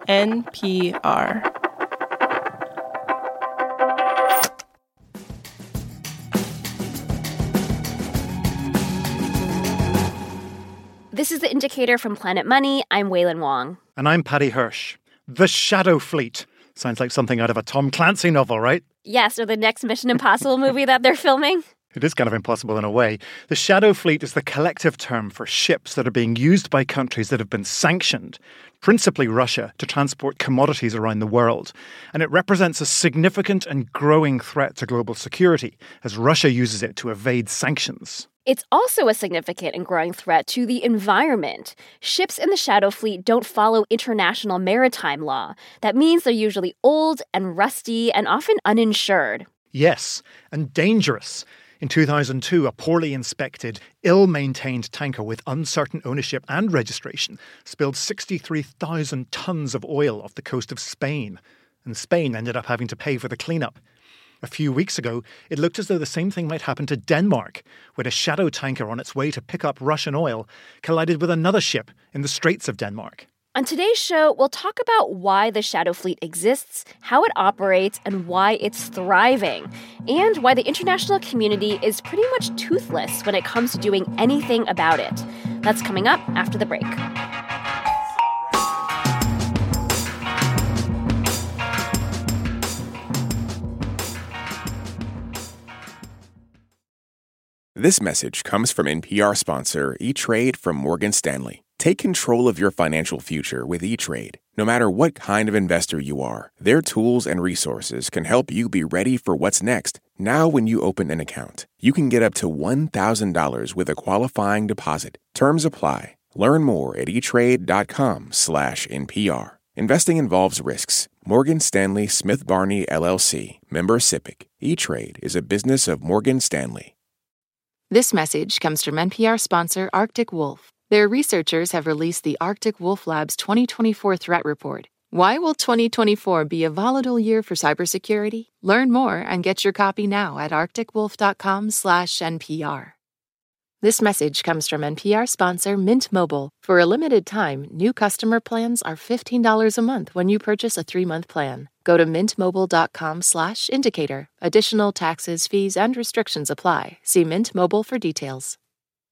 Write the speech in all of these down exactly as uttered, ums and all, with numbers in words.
N P R. This is The Indicator from Planet Money. I'm Wailin Wong. And I'm Paddy Hirsch. The Shadow Fleet. Sounds like something out of a Tom Clancy novel, right? Yes, or the next Mission Impossible movie that they're filming. It is kind of impossible in a way. The Shadow Fleet is the collective term for ships that are being used by countries that have been sanctioned, principally Russia, to transport commodities around the world. And it represents a significant and growing threat to global security as Russia uses it to evade sanctions. It's also a significant and growing threat to the environment. Ships in the Shadow Fleet don't follow international maritime law. That means they're usually old and rusty and often uninsured. Yes, and dangerous. In two thousand two, a poorly inspected, ill-maintained tanker with uncertain ownership and registration spilled sixty-three thousand tons of oil off the coast of Spain, and Spain ended up having to pay for the cleanup. A few weeks ago, it looked as though the same thing might happen to Denmark, when a shadow tanker on its way to pick up Russian oil collided with another ship in the Straits of Denmark. On today's show, we'll talk about why the Shadow Fleet exists, how it operates, and why it's thriving, and why the international community is pretty much toothless when it comes to doing anything about it. That's coming up after the break. This message comes from N P R sponsor E-Trade from Morgan Stanley. Take control of your financial future with E-Trade. No matter what kind of investor you are, their tools and resources can help you be ready for what's next. Now when you open an account, you can get up to one thousand dollars with a qualifying deposit. Terms apply. Learn more at etrade.com slash NPR. Investing involves risks. Morgan Stanley Smith Barney, L L C. Member SIPC. E-Trade is a business of Morgan Stanley. This message comes from N P R sponsor Arctic Wolf. Their researchers have released the Arctic Wolf Lab's twenty twenty-four Threat Report. Why will twenty twenty-four be a volatile year for cybersecurity? Learn more and get your copy now at arcticwolf.com slash NPR. This message comes from N P R sponsor Mint Mobile. For a limited time, new customer plans are fifteen dollars a month when you purchase a three-month plan. Go to mintmobile.com slash indicator. Additional taxes, fees, and restrictions apply. See Mint Mobile for details.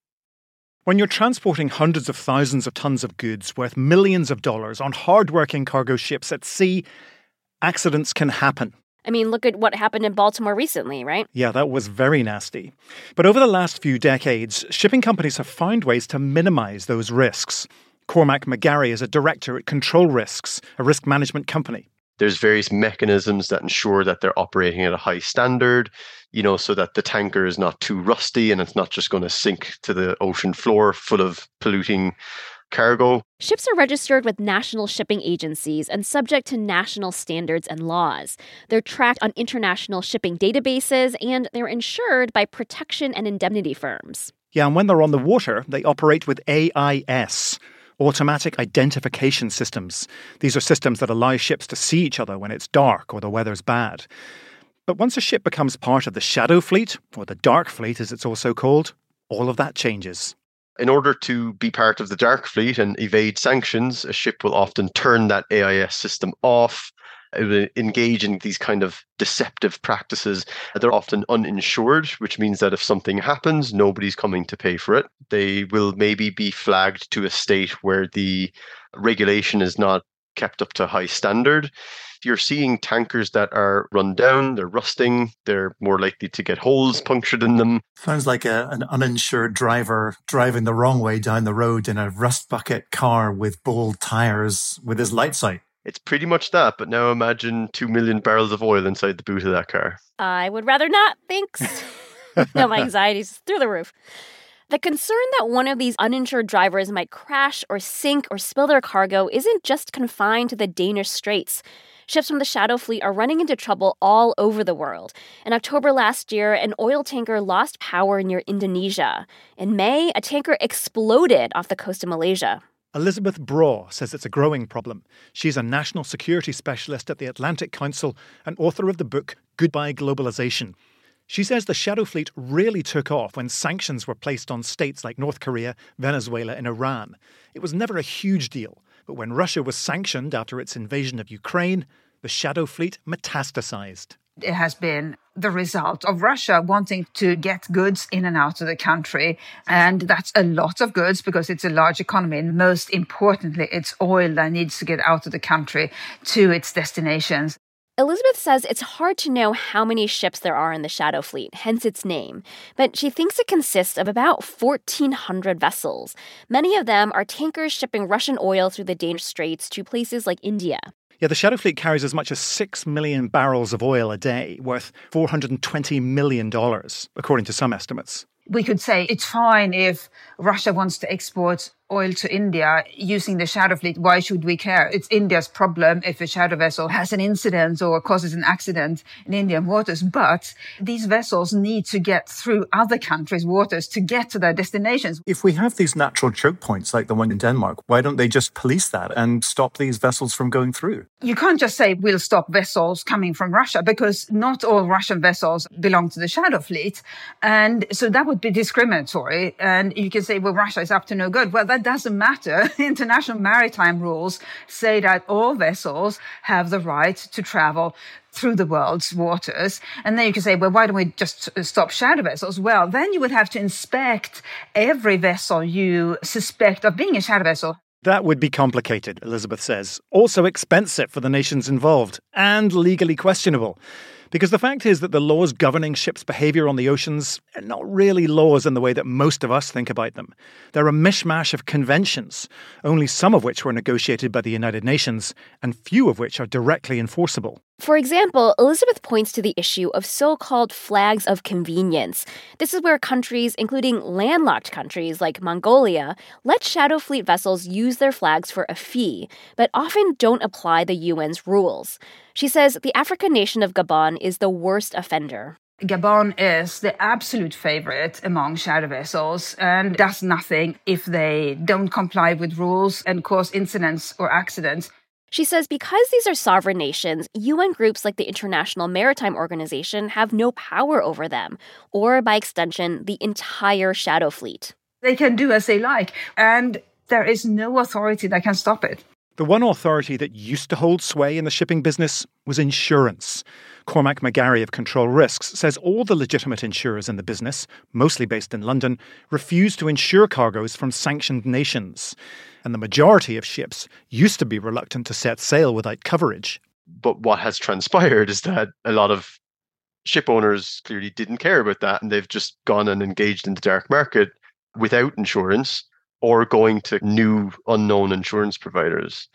When you're transporting hundreds of thousands of tons of goods worth millions of dollars on hard-working cargo ships at sea, accidents can happen. I mean, look at what happened in Baltimore recently, right? Yeah, that was very nasty. But over the last few decades, shipping companies have found ways to minimize those risks. Cormac McGarry is a director at Control Risks, a risk management company. There's various mechanisms that ensure that they're operating at a high standard, you know, so that the tanker is not too rusty and it's not just going to sink to the ocean floor full of polluting cargo. Ships are registered with national shipping agencies and subject to national standards and laws. They're tracked on international shipping databases, and they're insured by protection and indemnity firms. Yeah, and when they're on the water, they operate with A I S, Automatic Identification Systems. These are systems that allow ships to see each other when it's dark or the weather's bad. But once a ship becomes part of the Shadow Fleet, or the Dark Fleet as it's also called, all of that changes. In order to be part of the Dark Fleet and evade sanctions, a ship will often turn that A I S system off. It will engage in these kind of deceptive practices. They're often uninsured, which means that if something happens, nobody's coming to pay for it. They will maybe be flagged to a state where the regulation is not kept up to high standard. You're seeing tankers that are run down, they're rusting, they're more likely to get holes punctured in them. Sounds like a, an uninsured driver driving the wrong way down the road in a rust bucket car with bold tires with his lights out. It's pretty much that, but now imagine two million barrels of oil inside the boot of that car. I would rather not, thanks. No, my anxiety's through the roof. The concern that one of these uninsured drivers might crash or sink or spill their cargo isn't just confined to the Danish Straits. Ships from the Shadow Fleet are running into trouble all over the world. In October last year, an oil tanker lost power near Indonesia. In May, a tanker exploded off the coast of Malaysia. Elizabeth Braw says it's a growing problem. She's a national security specialist at the Atlantic Council and author of the book Goodbye Globalization. She says the Shadow Fleet really took off when sanctions were placed on states like North Korea, Venezuela and Iran. It was never a huge deal. But when Russia was sanctioned after its invasion of Ukraine, the Shadow Fleet metastasized. It has been the result of Russia wanting to get goods in and out of the country. And that's a lot of goods because it's a large economy. And most importantly, it's oil that needs to get out of the country to its destinations. Elizabeth says it's hard to know how many ships there are in the Shadow Fleet, hence its name, but she thinks it consists of about fourteen hundred vessels. Many of them are tankers shipping Russian oil through the Danish Straits to places like India. Yeah, the Shadow Fleet carries as much as six million barrels of oil a day, worth four hundred twenty million dollars, according to some estimates. We could say it's fine if Russia wants to export oil to India using the Shadow Fleet. Why should we care? It's India's problem if a shadow vessel has an incident or causes an accident in Indian waters. But these vessels need to get through other countries' waters to get to their destinations. If we have these natural choke points like the one in Denmark, why don't they just police that and stop these vessels from going through? You can't just say we'll stop vessels coming from Russia because not all Russian vessels belong to the Shadow Fleet. And so that would be discriminatory. And you can say, well, Russia is up to no good. Well, that doesn't matter. International maritime rules say that all vessels have the right to travel through the world's waters. And then you can say, well, why don't we just stop shadow vessels? Well, then you would have to inspect every vessel you suspect of being a shadow vessel. That would be complicated, Elizabeth says. Also expensive for the nations involved, and legally questionable. Because the fact is that the laws governing ships' behaviour on the oceans are not really laws in the way that most of us think about them. They're a mishmash of conventions, only some of which were negotiated by the United Nations, and few of which are directly enforceable. For example, Elizabeth points to the issue of so-called flags of convenience. This is where countries, including landlocked countries like Mongolia, let Shadow Fleet vessels use their flags for a fee, but often don't apply the U N's rules. She says the African nation of Gabon is the worst offender. Gabon is the absolute favorite among shadow vessels and does nothing if they don't comply with rules and cause incidents or accidents. She says because these are sovereign nations, U N groups like the International Maritime Organization have no power over them, or by extension, the entire Shadow Fleet. They can do as they like, and there is no authority that can stop it. The one authority that used to hold sway in the shipping business was insurance. Cormac McGarry of Control Risks says all the legitimate insurers in the business, mostly based in London, refuse to insure cargoes from sanctioned nations. And the majority of ships used to be reluctant to set sail without coverage. But what has transpired is that a lot of ship owners clearly didn't care about that, and they've just gone and engaged in the dark market without insurance, or going to new unknown insurance providers.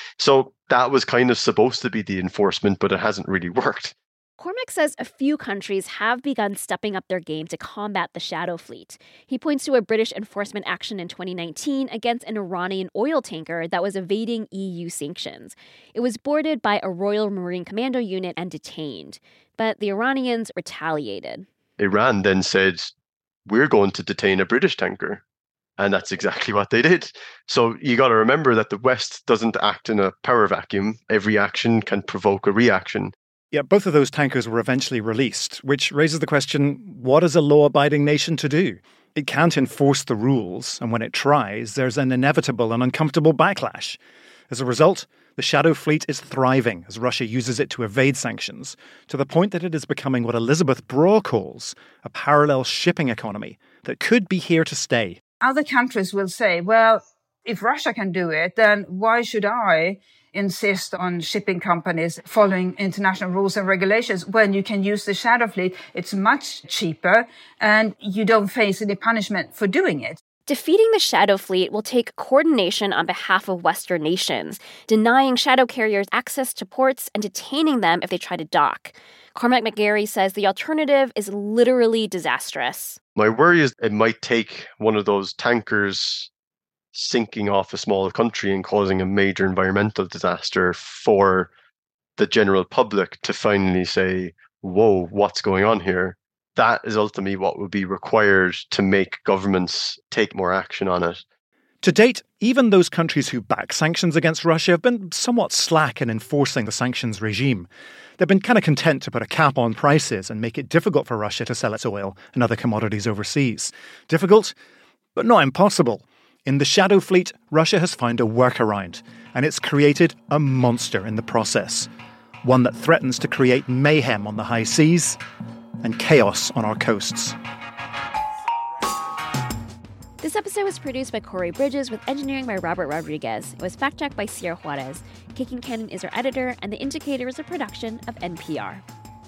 So that was kind of supposed to be the enforcement, but it hasn't really worked. Cormac says a few countries have begun stepping up their game to combat the Shadow Fleet. He points to a British enforcement action in twenty nineteen against an Iranian oil tanker that was evading E U sanctions. It was boarded by a Royal Marine Commando unit and detained, but the Iranians retaliated. Iran then said, we're going to detain a British tanker. And that's exactly what they did. So you got to remember that the West doesn't act in a power vacuum. Every action can provoke a reaction. Yeah, both of those tankers were eventually released, which raises the question, what is a law-abiding nation to do? It can't enforce the rules, and when it tries, there's an inevitable and uncomfortable backlash. As a result, the Shadow Fleet is thriving as Russia uses it to evade sanctions, to the point that it is becoming what Elizabeth Braw calls a parallel shipping economy that could be here to stay. Other countries will say, well, if Russia can do it, then why should I insist on shipping companies following international rules and regulations when you can use the Shadow Fleet? It's much cheaper and you don't face any punishment for doing it. Defeating the Shadow Fleet will take coordination on behalf of Western nations, denying shadow carriers access to ports and detaining them if they try to dock. Cormac McGarry says the alternative is literally disastrous. My worry is it might take one of those tankers sinking off a small country and causing a major environmental disaster for the general public to finally say, whoa, what's going on here? That is ultimately what would be required to make governments take more action on it. To date, even those countries who back sanctions against Russia have been somewhat slack in enforcing the sanctions regime. They've been kind of content to put a cap on prices and make it difficult for Russia to sell its oil and other commodities overseas. Difficult, but not impossible. In the Shadow Fleet, Russia has found a workaround, and it's created a monster in the process. One that threatens to create mayhem on the high seas and chaos on our coasts. This episode was produced by Corey Bridges with engineering by Robert Rodriguez. It was fact-checked by Sierra Juarez. Kakin Cannon is our editor, and The Indicator is a production of N P R.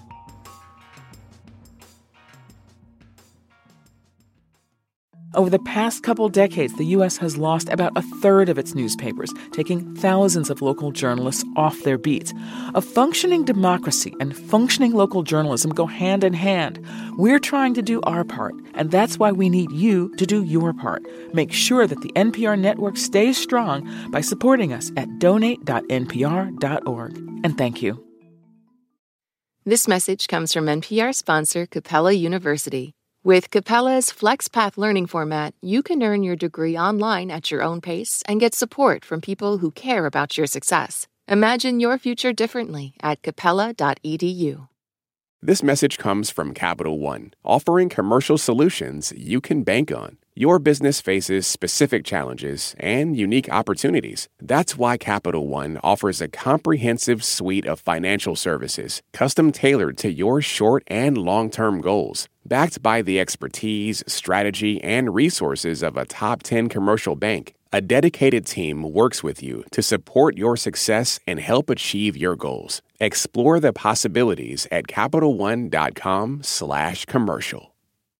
Over the past couple decades, the U S has lost about a third of its newspapers, taking thousands of local journalists off their beat. A functioning democracy and functioning local journalism go hand in hand. We're trying to do our part, and that's why we need you to do your part. Make sure that the N P R network stays strong by supporting us at donate dot n p r dot org. And thank you. This message comes from N P R sponsor Capella University. With Capella's FlexPath learning format, you can earn your degree online at your own pace and get support from people who care about your success. Imagine your future differently at capella dot e d u. This message comes from Capital One, offering commercial solutions you can bank on. Your business faces specific challenges and unique opportunities. That's why Capital One offers a comprehensive suite of financial services, custom-tailored to your short and long-term goals. Backed by the expertise, strategy, and resources of a top ten commercial bank, a dedicated team works with you to support your success and help achieve your goals. Explore the possibilities at CapitalOne dot com slash commercial.